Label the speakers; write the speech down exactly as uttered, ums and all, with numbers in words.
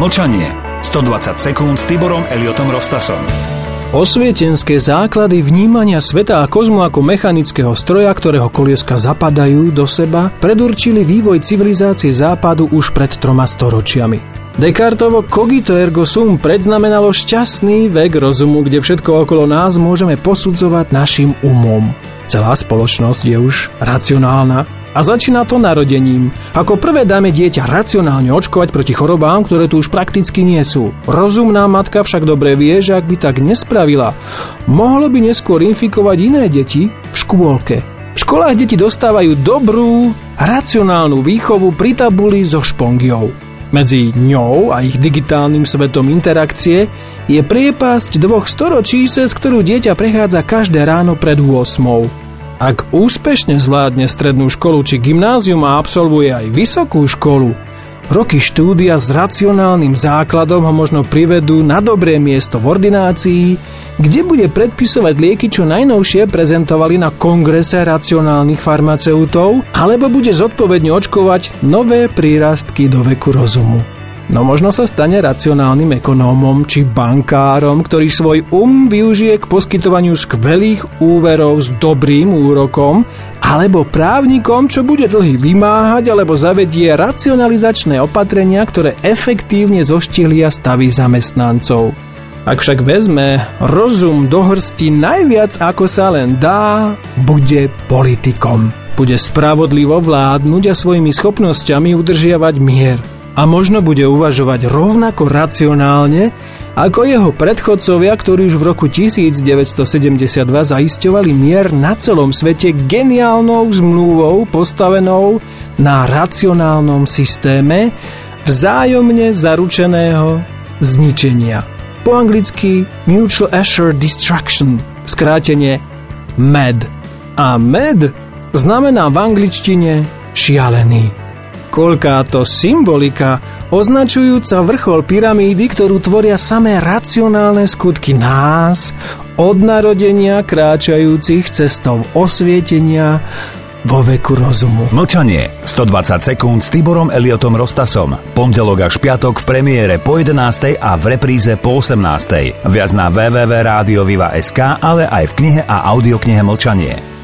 Speaker 1: Mlčanie. stodvadsať sekúnd s Tiborom Eliotom Rostasom.
Speaker 2: Osvietenské základy vnímania sveta a kozmu ako mechanického stroja, ktorého kolieska zapadajú do seba, predurčili vývoj civilizácie západu už pred troma storočiami. Descartovo cogito ergo sum predznamenalo šťastný vek rozumu, kde všetko okolo nás môžeme posudzovať našim umom. Celá spoločnosť je už racionálna a začína to narodením. Ako prvé dáme dieťa racionálne očkovať proti chorobám, ktoré tu už prakticky nie sú. Rozumná matka však dobre vie, že ak by tak nespravila, mohlo by neskôr infikovať iné deti v škôlke. V školách deti dostávajú dobrú, racionálnu výchovu pri tabuli so špongiou. Medzi ňou a ich digitálnym svetom interakcie je priepasť dvoch storočí, cez ktorú dieťa prechádza každé ráno pred ôsmou. Ak úspešne zvládne strednú školu či gymnázium a absolvuje aj vysokú školu, roky štúdia s racionálnym základom ho možno privedú na dobré miesto v ordinácii, kde bude predpisovať lieky, čo najnovšie prezentovali na kongrese racionálnych farmaceutov, alebo bude zodpovedne očkovať nové prírastky do veku rozumu. No možno sa stane racionálnym ekonómom či bankárom, ktorý svoj um využije k poskytovaniu skvelých úverov s dobrým úrokom, alebo právnikom, čo bude dlhy vymáhať, alebo zavedie racionalizačné opatrenia, ktoré efektívne zoštihlia stavy zamestnancov. Ak však vezme rozum do hrsti najviac ako sa len dá, bude politikom. Bude spravodlivo vládnuť a svojimi schopnosťami udržiavať mier. A možno bude uvažovať rovnako racionálne ako jeho predchodcovia, ktorí už v roku devätnásťsedemdesiatdva zaisťovali mier na celom svete geniálnou zmluvou postavenou na racionálnom systéme vzájomne zaručeného zničenia. Po anglicky Mutual Assured Destruction, skrátenie M A D. A M A D znamená v angličtine šialený. Koľká to symbolika, označujúca vrchol pyramídy, ktorú tvoria samé racionálne skutky nás, od narodenia kráčajúcich cestou osvietenia vo veku rozumu.
Speaker 1: Mlčanie. stodvadsať sekúnd s Tiborom Eliotom Rostasom. Pondelok až piatok v premiére po jedenástej a v repríze po osemnástej. Viac na w w w bodka rádio viva bodka es ká, ale aj v knihe a audioknihe Mlčanie.